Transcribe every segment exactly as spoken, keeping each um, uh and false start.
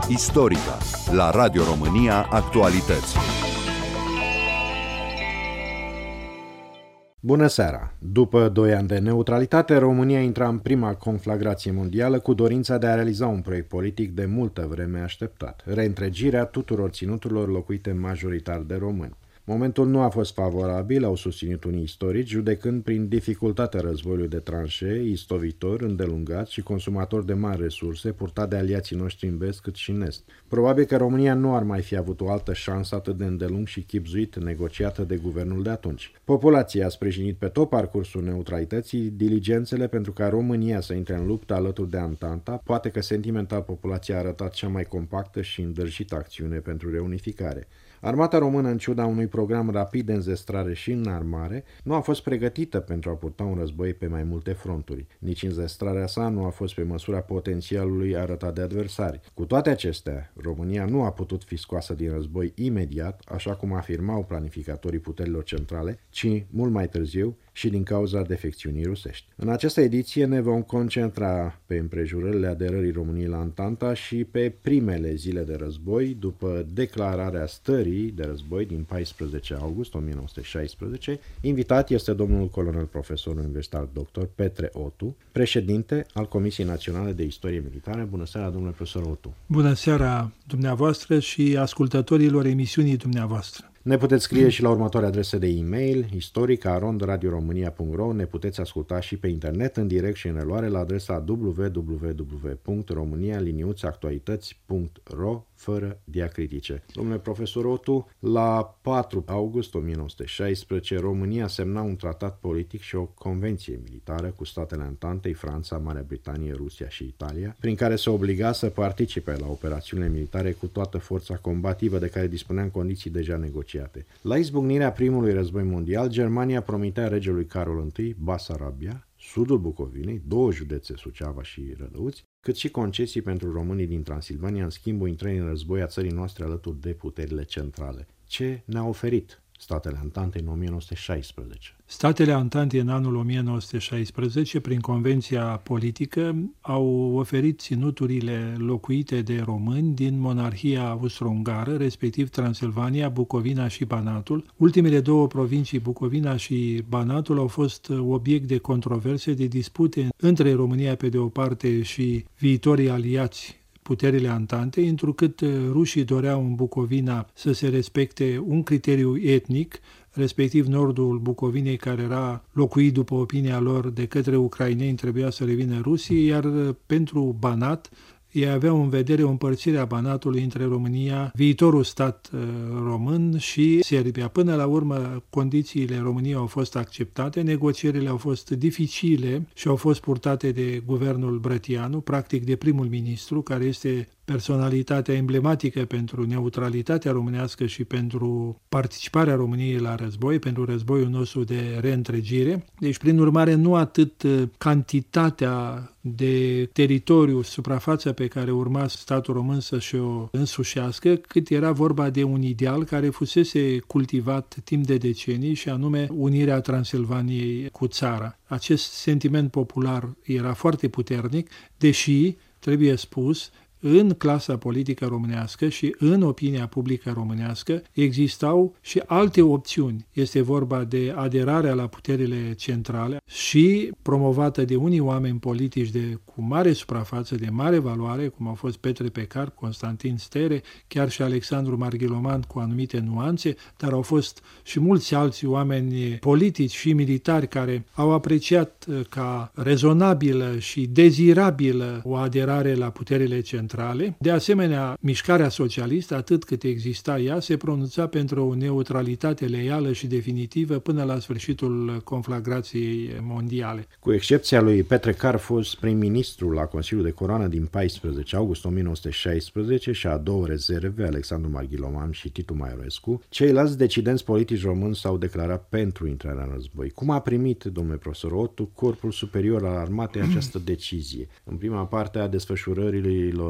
Istorica, la Radio România Actualități. Bună seara! După doi ani de neutralitate, România intra în prima conflagrație mondială cu dorința de a realiza un proiect politic de multă vreme așteptat, reîntregirea tuturor ținuturilor locuite majoritar de români. Momentul nu a fost favorabil, au susținut unii istorici, judecând prin dificultatea războiului de tranșee, istovitor, îndelungat și consumator de mari resurse, purtat de aliații noștri în vest cât și în est. Probabil că România nu ar mai fi avut o altă șansă atât de îndelung și chibzuit negociată de guvernul de atunci. Populația a sprijinit pe tot parcursul neutralității diligențele pentru ca România să intre în luptă alături de Antanta, poate că sentimental populația a arătat cea mai compactă și îndrăjită acțiune pentru reunificare. Armata română, în ciuda unui program rapid de înzestrare și înarmare, nu a fost pregătită pentru a purta un război pe mai multe fronturi. Nici înzestrarea sa nu a fost pe măsura potențialului arătat de adversari. Cu toate acestea, România nu a putut fi scoasă din război imediat, așa cum afirmau planificatorii puterilor centrale, ci mult mai târziu și din cauza defecțiunii rusești. În această ediție ne vom concentra pe împrejurările aderării României la Antanta și pe primele zile de război, după declararea stării de război din paisprezece august o mie nouă sute șaisprezece. Invitat este domnul colonel profesor universitar doctor Petre Otu, președinte al Comisiei Naționale de Istorie Militară. Bună seara, domnule profesor Otu! Bună seara dumneavoastră și ascultătorilor emisiunii dumneavoastră! Ne puteți scrie și la următoarea adresă de e-mail, istorica arond radio românia punct ro. Ne puteți asculta și pe internet în direct și în reluare la adresa w w w punct românia liniuță actualități punct ro fără diacritice. Domnule profesor Otu, la patru august o mie nouă sute șaisprezece, România semna un tratat politic și o convenție militară cu statele Antantei, Franța, Marea Britanie, Rusia și Italia, prin care se obliga să participe la operațiunile militare cu toată forța combativă de care dispunea în condiții deja negociate. La izbucnirea primului război mondial, Germania promitea regelui Carol I Basarabia, sudul Bucovinei, două județe, Suceava și Rădăuți, cât și concesii pentru românii din Transilvania în schimbul intrării în război a țării noastre alături de puterile centrale. Ce ne-a oferit statele Antantei în o mie nouă sute șaisprezece? Statele Antantei în anul o mie nouă sute șaisprezece, prin convenția politică, au oferit ținuturile locuite de români din monarhia austro-ungară, respectiv Transilvania, Bucovina și Banatul. Ultimele două provincii, Bucovina și Banatul, au fost obiect de controverse, de dispute între România pe de o parte și viitorii aliați puterile Antantei, întrucât rușii doreau în Bucovina să se respecte un criteriu etnic, respectiv nordul Bucovinei, care era locuit, după opinia lor, de către ucraineni, trebuia să revină Rusiei, iar pentru Banat, ei aveau în vedere o împărțire a Banatului între România, viitorul stat uh, român și Serbia. Până la urmă, condițiile României au fost acceptate, negocierile au fost dificile și au fost purtate de guvernul Brătianu, practic de primul ministru, care este personalitatea emblematică pentru neutralitatea românească și pentru participarea României la război, pentru războiul nostru de reîntregire. Deci, prin urmare, nu atât cantitatea de teritoriu, suprafața pe care urma statul român să și-o însușească, cât era vorba de un ideal care fusese cultivat timp de decenii, și anume unirea Transilvaniei cu țara. Acest sentiment popular era foarte puternic, deși, trebuie spus, în clasa politică românească și în opinia publică românească existau și alte opțiuni. Este vorba de aderarea la puterile centrale și promovată de unii oameni politici de, cu mare suprafață, de mare valoare, cum au fost Petre Pecar, Constantin Stere, chiar și Alexandru Marghiloman cu anumite nuanțe, dar au fost și mulți alți oameni politici și militari care au apreciat ca rezonabilă și dezirabilă o aderare la puterile centrale. De asemenea, mișcarea socialistă, atât cât exista ea, se pronunța pentru o neutralitate loială și definitivă până la sfârșitul conflagrației mondiale. Cu excepția lui Petre Car, fost prim-ministru la Consiliul de Coroană din paisprezece august o mie nouă sute șaisprezece, și a două rezerve, Alexandru Marghiloman și Titu Maiorescu, ceilalți decidenți politici români s-au declarat pentru intrarea în război. Cum a primit, domnule profesor Otu, Corpul Superior al Armatei această decizie? În prima parte a desfășurărilor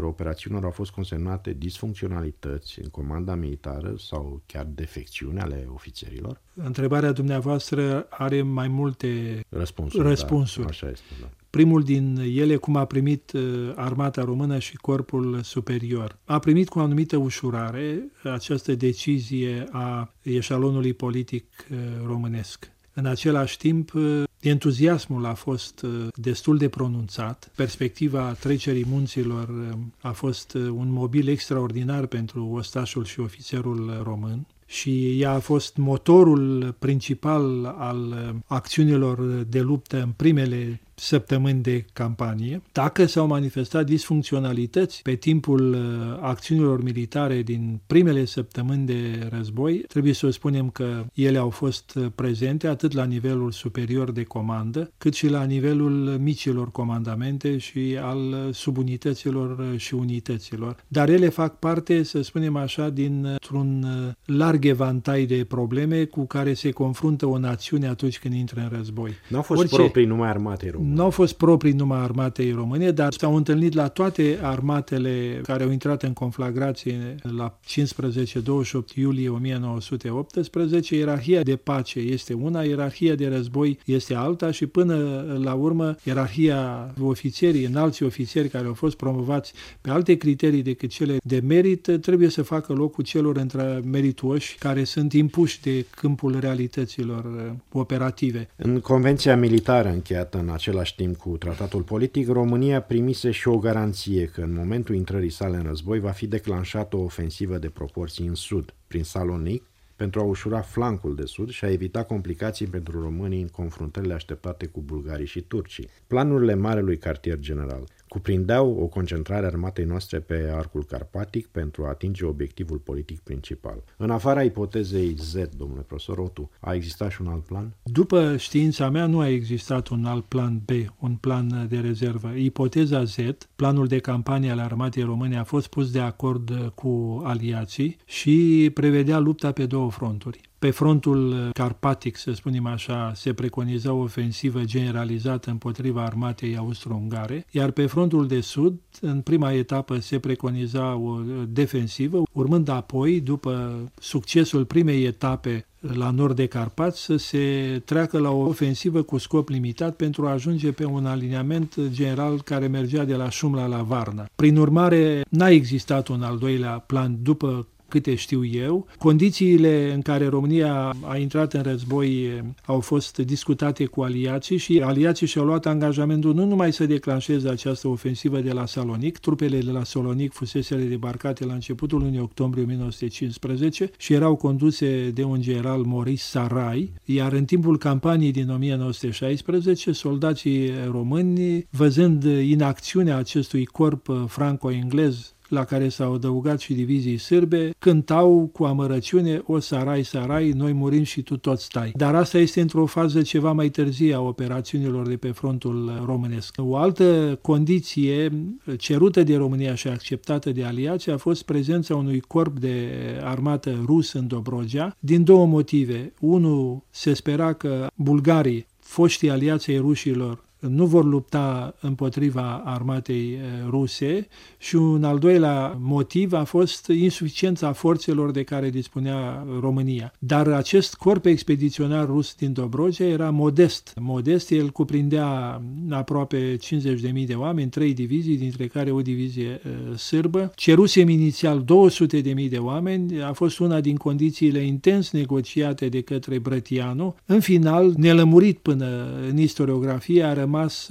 operațiunilor au fost consemnate disfuncționalități în comanda militară sau chiar defecțiuni ale ofițerilor? Întrebarea dumneavoastră are mai multe răspunsuri. răspunsuri. Da, așa este, da. Primul din ele, cum a primit Armata Română și Corpul Superior. A primit cu o anumită ușurare această decizie a eșalonului politic românesc. În același timp, entuziasmul a fost destul de pronunțat. Perspectiva trecerii munților a fost un mobil extraordinar pentru ostașul și ofițerul român. Și ea a fost motorul principal al acțiunilor de luptă în primele săptămâni de campanie. Dacă s-au manifestat disfuncționalități pe timpul acțiunilor militare din primele săptămâni de război, trebuie să spunem că ele au fost prezente atât la nivelul superior de comandă, cât și la nivelul micilor comandamente și al subunităților și unităților. Dar ele fac parte, să spunem așa, dintr-un larg evantai de probleme cu care se confruntă o națiune atunci când intră în război. Nu au fost Orice... proprii numai armatei române. Nu au fost proprii numai armatei române, dar s-au întâlnit la toate armatele care au intrat în conflagrație la cincisprezece douăzeci și opt iulie o mie nouă sute optsprezece. Ierarhia de pace este una, ierarhia de război este alta și până la urmă ierarhia ofițerii, înalți ofițeri care au fost promovați pe alte criterii decât cele de merit, trebuie să facă locul celor între merituoși care sunt impuși de câmpul realităților operative. În convenția militară încheiată în același timp cu tratatul politic, România primise și o garanție că în momentul intrării sale în război va fi declanșată o ofensivă de proporții în sud, prin Salonic, pentru a ușura flancul de sud și a evita complicații pentru românii în confruntările așteptate cu bulgarii și turcii. Planurile Marelui Cartier General cuprindeau o concentrare a armatei noastre pe arcul carpatic pentru a atinge obiectivul politic principal. În afara ipotezei Z, domnule profesor Otu, a existat și un alt plan? După știința mea, nu a existat un alt plan B, un plan de rezervă. Ipoteza Z, planul de campanie al armatei române, a fost pus de acord cu aliații și prevedea lupta pe două fronturi. Pe frontul carpatic, să spunem așa, se preconiza o ofensivă generalizată împotriva armatei austro-ungare, iar pe frontul de sud, în prima etapă, se preconiza o defensivă, urmând apoi, după succesul primei etape la nord de Carpați, să se treacă la o ofensivă cu scop limitat pentru a ajunge pe un aliniament general care mergea de la Șumla la Varna. Prin urmare, n-a existat un al doilea plan după câte știu eu. Condițiile în care România a intrat în război au fost discutate cu aliații și aliații și-au luat angajamentul nu numai să declanșeze această ofensivă de la Salonic, trupele de la Salonic fuseseră debarcate la începutul lunii octombrie o mie nouă sute cincisprezece și erau conduse de un general Maurice Sarai, iar în timpul campaniei din o mie nouă sute șaisprezece, soldații români, văzând inacțiunea acestui corp franco-englez la care s-au adăugat și divizii sârbe, cântau cu amărăciune: o Sarai, Sarai, noi murim și tu tot stai. Dar asta este într-o fază ceva mai târzie a operațiunilor de pe frontul românesc. O altă condiție cerută de România și acceptată de aliați a fost prezența unui corp de armată rus în Dobrogea, din două motive. Unu, se spera că bulgarii, foștii aliații rușilor, nu vor lupta împotriva armatei ruse și un al doilea motiv a fost insuficiența forțelor de care dispunea România. Dar acest corp expediționar rus din Dobrogea era modest. Modest, el cuprindea aproape cincizeci de mii de oameni, trei divizii, dintre care o divizie uh, sârbă. Cerusem inițial două sute de mii de oameni, a fost una din condițiile intens negociate de către Brătianu. În final, nelămurit până în istoriografie, a rămas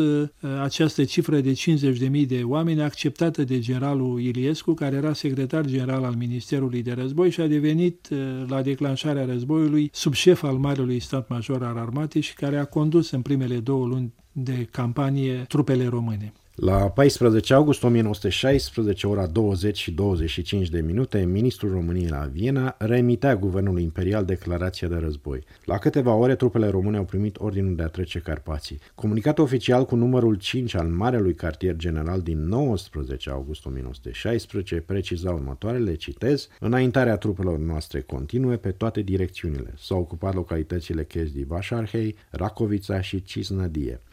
această cifră de cincizeci de mii de oameni acceptată de generalul Iliescu, care era secretar general al Ministerului de Război și a devenit la declanșarea războiului subșef al Marelui Stat Major al Armatei și care a condus în primele două luni de campanie trupele române. La paisprezece august o mie nouă sute șaisprezece, ora douăzeci și douăzeci și cinci de minute, ministrul României la Viena reemitea guvernului imperial declarația de război. La câteva ore, trupele române au primit ordinul de a trece Carpații. Comunicat oficial cu numărul cinci al Marelui Cartier General din nouăsprezece august o mie nouă sute șaisprezece preciza următoarele, citez: înaintarea trupelor noastre continue pe toate direcțiunile. S-au ocupat localitățile Chesdi Vașarhei, Racovița și Cisnădie.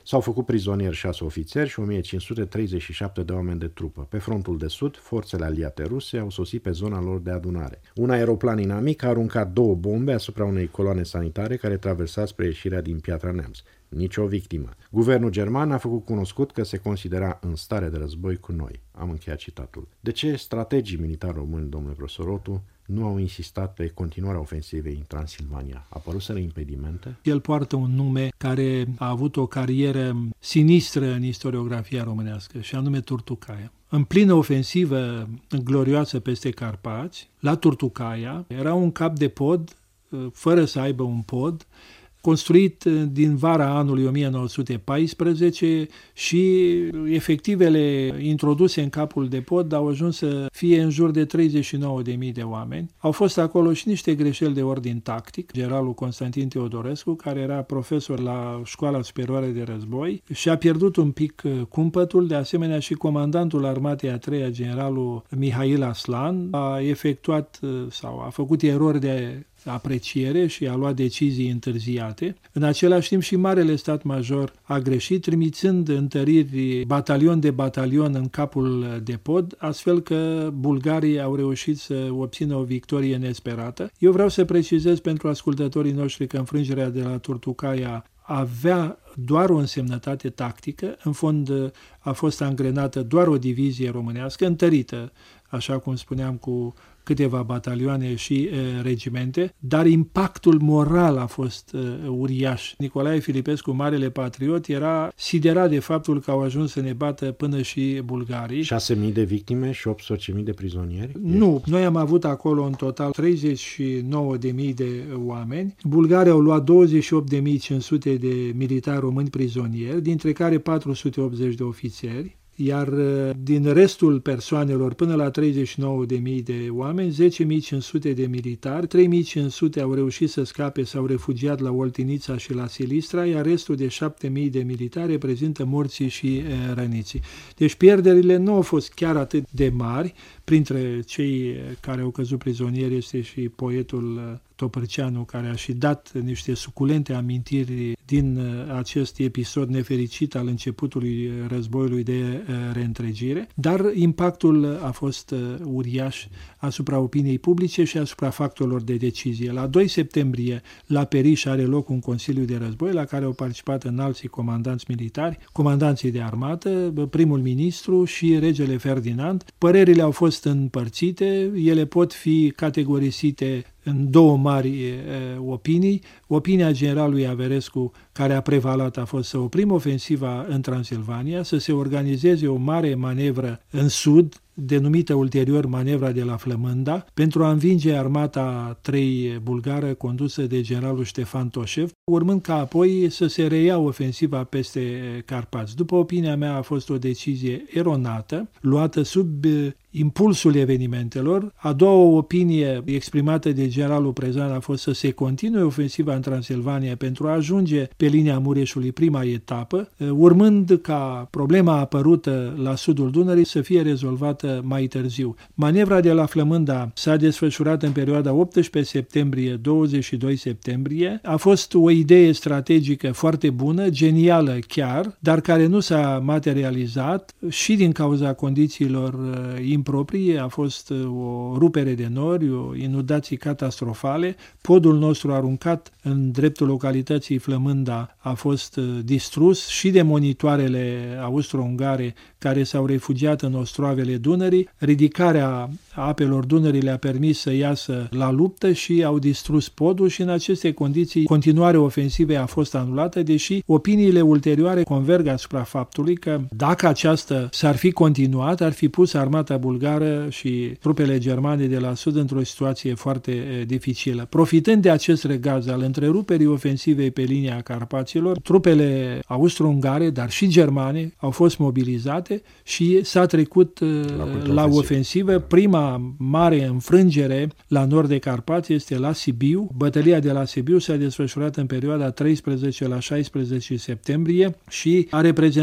S-au făcut prizonieri șase ofițeri și o mie cinci sute treizeci și șapte de oameni de trupă. Pe frontul de sud, forțele aliate ruse au sosit pe zona lor de adunare. Un aeroplan inamic a aruncat două bombe asupra unei coloane sanitare care traversa spre ieșirea din Piatra Neamț. Nici o victimă. Guvernul german a făcut cunoscut că se considera în stare de război cu noi. Am încheiat citatul. De ce strategii militari români, domnule profesor Rotu, nu au insistat pe continuarea ofensivei în Transilvania? Apăruseră impedimente? El poartă un nume care a avut o carieră sinistră în istoriografia românească, și anume Turtucaia. În plină ofensivă glorioasă peste Carpați, la Turtucaia, era un cap de pod, fără să aibă un pod, construit din vara anului o mie nouă sute paisprezece și efectivele introduse în capul de pod au ajuns să fie în jur de treizeci și nouă de mii de oameni. Au fost acolo și niște greșeli de ordin tactic. Generalul Constantin Teodorescu, care era profesor la Școala Superioară de Război, și-a pierdut un pic cumpătul, de asemenea și comandantul armatei a treia, generalul Mihail Aslan, a efectuat sau a făcut erori de apreciere și a luat decizii întârziate. În același timp și Marele Stat Major a greșit, trimițând întăriri batalion de batalion în capul de pod, astfel că bulgarii au reușit să obțină o victorie nesperată. Eu vreau să precizez pentru ascultătorii noștri că înfrângerea de la Turtucaia avea doar o însemnătate tactică, în fond a fost angrenată doar o divizie românească, întărită, așa cum spuneam, cu câteva batalioane și uh, regimente, dar impactul moral a fost uh, uriaș. Nicolae Filipescu, marele patriot, era siderat de faptul că au ajuns să ne bată până și bulgarii. șase mii de victime și optsprezece mii de prizonieri? Nu, noi am avut acolo în total treizeci și nouă de mii de oameni. Bulgarii au luat douăzeci și opt de mii cinci sute de militari români prizonieri, dintre care patru sute optzeci de ofițeri. Iar din restul persoanelor, până la treizeci și nouă de mii de oameni, zece mii cinci sute de militari, trei mii cinci sute au reușit să scape, s-au refugiat la Oltinița și la Silistra, iar restul de șapte mii de militari reprezintă morții și răniții. Deci pierderile nu au fost chiar atât de mari. Printre cei care au căzut prizonieri este și poetul Topârceanu, care a și dat niște suculente amintiri din acest episod nefericit al începutului războiului de reîntregire, dar impactul a fost uriaș asupra opiniei publice și asupra factorilor de decizie. La doi septembrie, la Periș are loc un Consiliu de Război la care au participat înalții comandanți militari, comandanții de armată, primul ministru și regele Ferdinand. Părerile au fost împărțite, ele pot fi categorisite în două mari e, opinii. Opinia generalului Averescu, care a prevalat, a fost să oprim ofensiva în Transilvania, să se organizeze o mare manevră în sud, denumită ulterior manevra de la Flămânda, pentru a învinge armata trei bulgară condusă de generalul Ștefan Toșev, urmând ca apoi să se reia ofensiva peste Carpați. După opinia mea, a fost o decizie eronată, luată sub impulsul evenimentelor. A doua opinie exprimată de generalul Prezan a fost să se continue ofensiva în Transilvania pentru a ajunge pe linia Mureșului, prima etapă, urmând ca problema apărută la sudul Dunării să fie rezolvată mai târziu. Manevra de la Flămânda s-a desfășurat în perioada optsprezece septembrie - douăzeci și doi septembrie. A fost o idee strategică foarte bună, genială chiar, dar care nu s-a materializat și din cauza condițiilor improprie. A fost o rupere de nori, o inundații catastrofale. Podul nostru aruncat în dreptul localității Flămânda a fost distrus și de monitoarele austro-ungare care s-au refugiat în ostroavele Dunării. Ridicarea apelor Dunării le-a permis să iasă la luptă și au distrus podul și în aceste condiții continuarea ofensivei a fost anulată, deși opiniile ulterioare converg asupra faptului că dacă aceasta s-ar fi continuat, ar fi pus armata bulgară și trupele germane de la sud într-o situație foarte dificilă. Profitând de acest regaz al întreruperii ofensivei pe linia Carpaților, trupele austro-ungare, dar și germane, au fost mobilizate și s-a trecut la, la ofensivă. Prima mare înfrângere la nord de Carpați este la Sibiu. Bătălia de la Sibiu s-a desfășurat în perioada treisprezece la șaisprezece septembrie și a reprezentat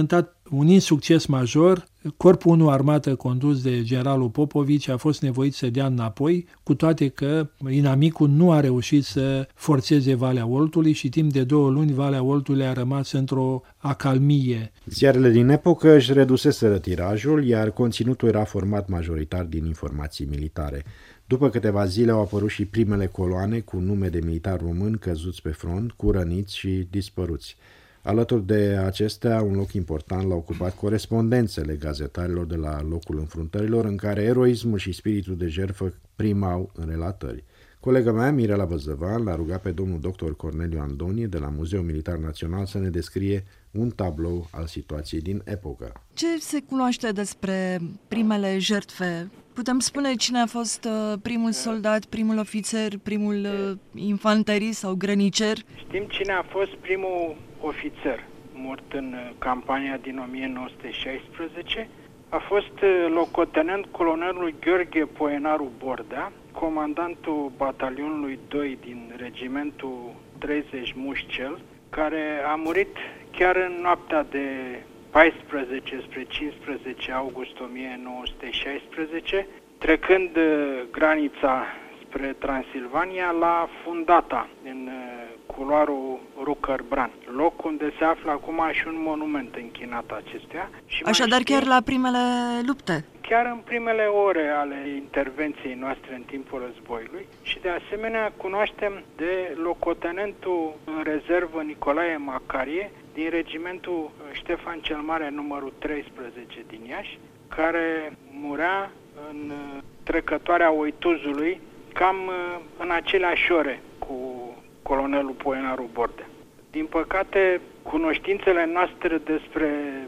un insucces major. Corpul unu armată condus de generalul Popovici a fost nevoit să dea înapoi, cu toate că inamicul nu a reușit să forțeze Valea Oltului și timp de două luni Valea Oltului a rămas într-o acalmie. Ziarele din epocă își reduseseră tirajul, iar conținutul era format majoritar din informații militare. După câteva zile au apărut și primele coloane cu nume de militari români căzuți pe front, cu răniți și dispăruți. Alături de acestea, un loc important l-a ocupat corespondențele gazetarilor de la locul înfruntărilor, în care eroismul și spiritul de jertfă primau în relatări. Colega mea, Mirela Băzăvan, l-a rugat pe domnul doctor Corneliu Andonie de la Muzeul Militar Național să ne descrie un tablou al situației din epocă. Ce se cunoaște despre primele jertfe? Putem spune cine a fost primul soldat, primul ofițer, primul infanterist sau grănicer? Știm cine a fost primul ofițer mort în campania din o mie nouă sute șaisprezece. A fost locotenent colonelul Gheorghe Poenaru Bordea, comandantul batalionului doi din regimentul treizeci Mușcel, care a murit chiar în noaptea de paisprezece spre cincisprezece august o mie nouă sute șaisprezece, trecând granița spre Transilvania la Fundata, în culoarul Rucăr-Bran, loc unde se află acum și un monument închinat acestuia. Și Așadar știm, chiar la primele lupte? Chiar în primele ore ale intervenției noastre în timpul războiului și de asemenea cunoaștem de locotenentul în rezervă Nicolae Macarie din regimentul Ștefan cel Mare numărul treisprezece din Iași, care murea în trecătoarea Oituzului cam în aceleași ore cu colonelul Poenaru Bordea. Din păcate, cunoștințele noastre despre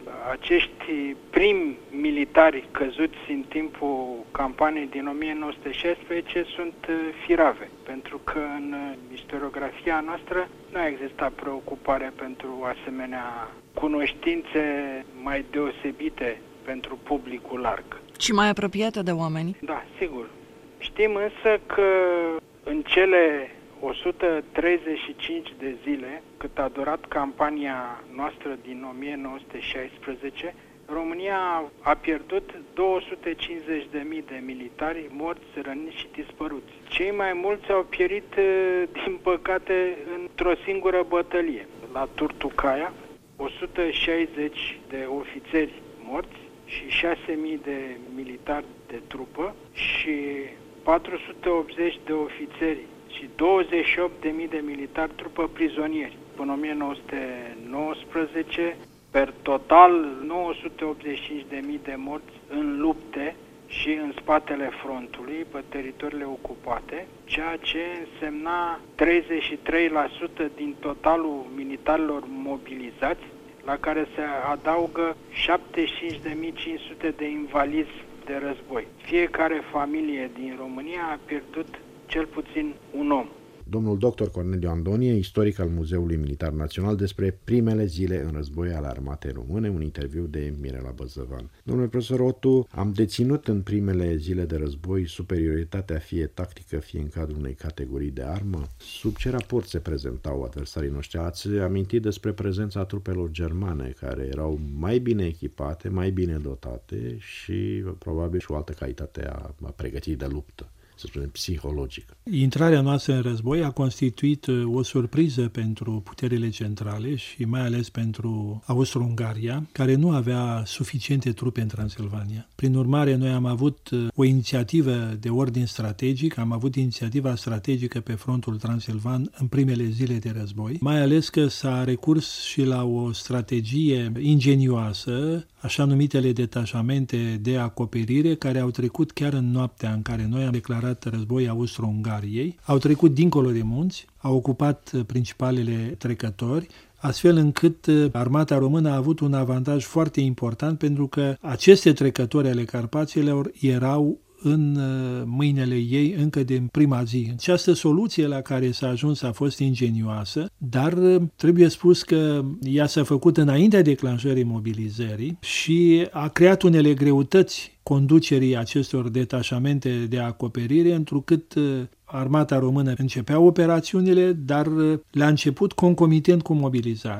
acești primi militari căzuți în timpul campaniei din o mie nouă sute șaisprezece sunt firave, pentru că în istoriografia noastră nu a existat preocupare pentru asemenea cunoștințe mai deosebite pentru publicul larg. Și mai apropiate de oameni? Da, sigur. Știm însă că în cele o sută treizeci și cinci de zile, cât a durat campania noastră din o mie nouă sute șaisprezece, România a pierdut două sute cincizeci de mii de militari morți, răniți și dispăruți. Cei mai mulți au pierit, din păcate, într-o singură bătălie. La Turtucaia, o sută șaizeci de ofițeri morți și șase mii de militari de trupă și patru sute optzeci de ofițeri și douăzeci și opt de mii de militari trupă prizonieri. Până o mie nouă sute nouăsprezece, per total nouă sute optzeci și cinci de mii de morți în lupte și în spatele frontului, pe teritoriile ocupate, ceea ce însemna treizeci și trei la sută din totalul militarilor mobilizați, la care se adaugă șaptezeci și cinci de mii cinci sute de invalizi de război. Fiecare familie din România a pierdut cel puțin un om. Domnul doctor Corneliu Andonie, istoric al Muzeului Militar Național, despre primele zile în război ale armatei române, un interviu de Mirela Băzăvan. Domnule profesor Otu, am deținut în primele zile de război superioritatea fie tactică, fie în cadrul unei categorii de armă? Sub ce raport se prezentau adversarii noștri? Ați amintit despre prezența trupelor germane, care erau mai bine echipate, mai bine dotate și probabil și o altă calitate a, a pregătirii de luptă, să spunem, psihologică. Intrarea noastră în război a constituit o surpriză pentru puterile centrale și mai ales pentru Austro-Ungaria, care nu avea suficiente trupe în Transilvania. Prin urmare, noi am avut o inițiativă de ordin strategic, am avut inițiativa strategică pe frontul transilvan în primele zile de război, mai ales că s-a recurs și la o strategie ingenioasă, așa numitele detașamente de acoperire, care au trecut chiar în noaptea în care noi am declarat război Austro-Ungariei, au trecut dincolo de munți, au ocupat principalele trecători, astfel încât armata română a avut un avantaj foarte important, pentru că aceste trecători ale Carpaților erau în mâinile ei încă din prima zi. Această soluție la care s-a ajuns a fost ingenioasă, dar trebuie spus că ea s-a făcut înaintea declanșării mobilizării și a creat unele greutăți conducerii acestor detașamente de acoperire, întrucât armata română începea operațiunile, dar le-a început concomitent cu mobilizarea.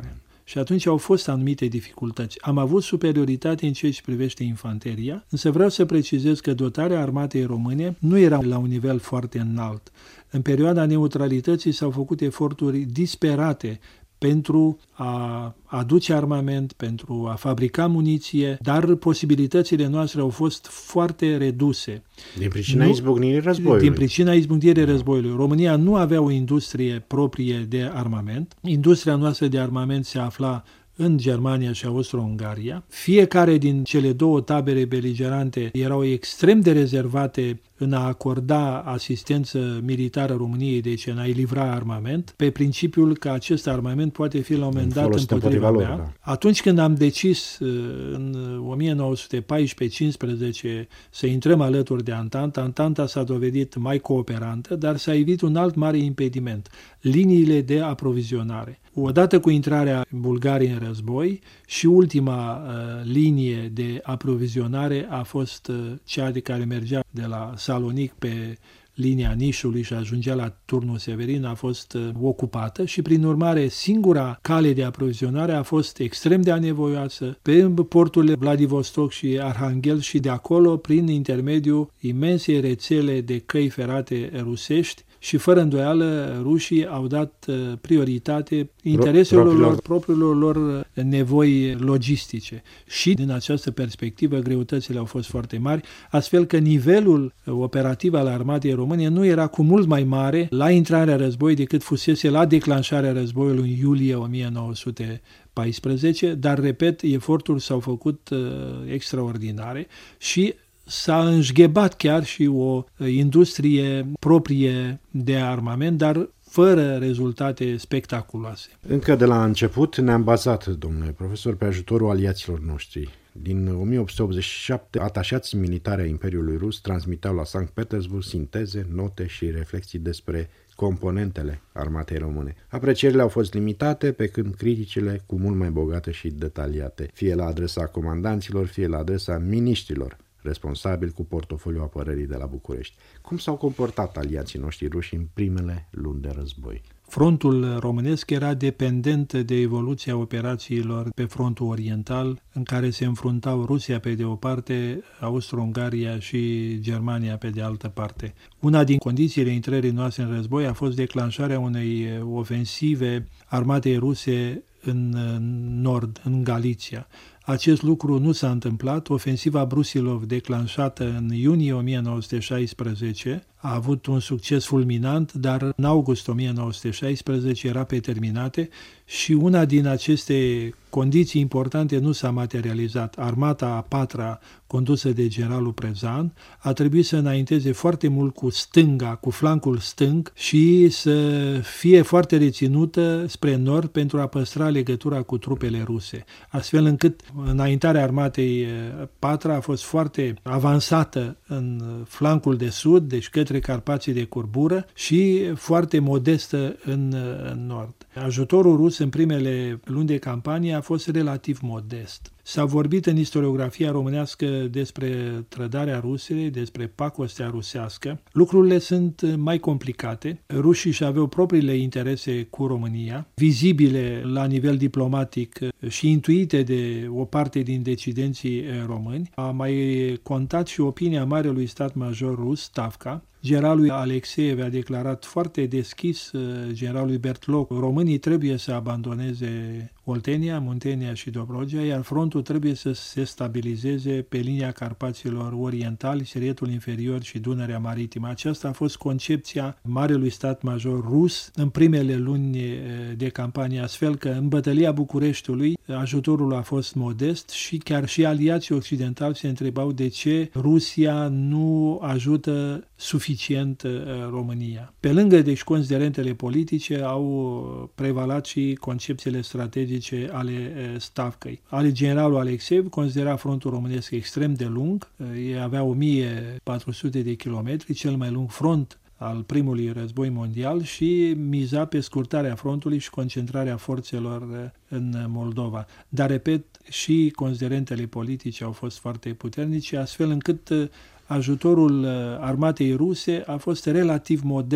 și atunci au fost anumite dificultăți. Am avut superioritate în ceea ce privește infanteria, însă vreau să precizez că dotarea armatei române nu era la un nivel foarte înalt. În perioada neutralității s-au făcut eforturi disperate pentru a aduce armament, pentru a fabrica muniție, dar posibilitățile noastre au fost foarte reduse. Din pricina izbucnirii războiului. Din pricina izbucnirii războiului. România nu avea o industrie proprie de armament. Industria noastră de armament se afla în Germania și Austro-Ungaria. Fiecare din cele două tabere beligerante erau extrem de rezervate în a acorda asistență militară României, deci în a-i livra armament, pe principiul că acest armament poate fi la un moment dat împotriva mea. Lor, da. Atunci când am decis în o mie nouă sute paisprezece cincisprezece să intrăm alături de Antanta, Antanta s-a dovedit mai cooperantă, dar s-a evit un alt mare impediment, liniile de aprovizionare. Odată cu intrarea Bulgariei în război și ultima uh, linie de aprovizionare a fost uh, cea de care mergea de la Salonic pe linia Nișului și ajungea la Turnul Severin, a fost uh, ocupată și prin urmare singura cale de aprovizionare a fost extrem de anevoioasă pe porturile Vladivostok și Arhanghel și de acolo prin intermediul imensei rețele de căi ferate rusești. Și fără îndoială, rușii au dat prioritate intereselor lor, propriilor lor nevoi logistice. Și din această perspectivă, greutățile au fost foarte mari, astfel că nivelul operativ al armatei române nu era cu mult mai mare la intrarea războiului decât fusese la declanșarea războiului în iulie o mie nouă sute paisprezece, dar, repet, eforturi s-au făcut uh, extraordinare și s-a înșghebat chiar și o industrie proprie de armament, dar fără rezultate spectaculoase. Încă de la început ne-am bazat, domnule profesor, pe ajutorul aliaților noștri. Din o mie opt sute optzeci și șapte, atașații militari ai Imperiului Rus transmiteau la Sankt Petersburg sinteze, note și reflexii despre componentele armatei române. Aprecierile au fost limitate, pe când criticile cu mult mai bogate și detaliate, fie la adresa comandanților, fie la adresa miniștrilor responsabil cu portofoliul apărării de la București. Cum s-au comportat aliații noștri ruși în primele luni de război? Frontul românesc era dependent de evoluția operațiilor pe frontul oriental, în care se înfruntau Rusia pe de o parte, Austro-Ungaria și Germania pe de altă parte. Una din condițiile intrării noastre în război a fost declanșarea unei ofensive armatei ruse în nord, în Galiția. Acest lucru nu s-a întâmplat. Ofensiva Brusilov, declanșată în iunie o mie nouă sute șaisprezece, a avut un succes fulminant, dar în august o mie nouă sute șaisprezece era pe terminate și una din aceste condiții importante nu s-a materializat. Armata a patra, condusă de generalul Prezan, a trebuit să înainteze foarte mult cu stânga, cu flancul stâng și să fie foarte reținută spre nord pentru a păstra legătura cu trupele ruse, astfel încât înaintarea armatei patra a fost foarte avansată în flancul de sud, deci către Carpații de Curbură, și foarte modestă în, în nord. Ajutorul rus în primele luni de campanie a fost relativ modest. S-a vorbit în istoriografia românească despre trădarea Rusiei, despre pacostea rusească. Lucrurile sunt mai complicate. Rușii și aveau propriile interese cu România, vizibile la nivel diplomatic și intuite de o parte din decidenții români. A mai contat și opinia marelui stat major rus, Stavka. Generalul Alexeev a declarat foarte deschis generalului Bertloc: românii trebuie să abandoneze Oltenia, Muntenia și Dobrogea, iar frontul trebuie să se stabilizeze pe linia Carpaților Orientali, Sirietul Inferior și Dunărea Maritimă. Aceasta a fost concepția marelui stat major rus în primele luni de campanie, astfel că în bătălia Bucureștiului ajutorul a fost modest și chiar și aliații occidentali se întrebau de ce Rusia nu ajută suficient România. Pe lângă deci considerentele politice au prevalat și concepțiile strategice ale Stavkei. Ale generalul Alexeev considera frontul românesc extrem de lung, ei avea o mie patru sute de kilometri, cel mai lung front al primului război mondial, și miza pe scurtarea frontului și concentrarea forțelor în Moldova. Dar, repet, și considerentele politice au fost foarte puternice, astfel încât ajutorul armatei ruse a fost relativ modest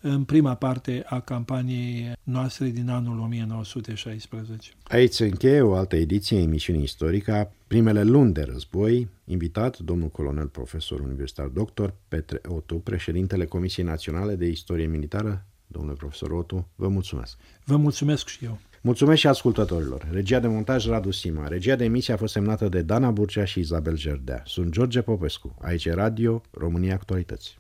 în prima parte a campaniei noastre din anul o mie nouă sute șaisprezece. Aici se încheie o altă ediție a emisiunii Istorica, primele luni de război, invitat domnul colonel profesor universitar doctor Petre Otu, președintele Comisiei Naționale de Istorie Militară. Domnule profesor Otu, vă mulțumesc. Vă mulțumesc și eu. Mulțumesc și ascultătorilor. Regia de montaj Radu Sima. Regia de emisie a fost semnată de Dana Burcea și Isabel Gerdea. Sunt George Popescu. Aici e Radio România Actualități.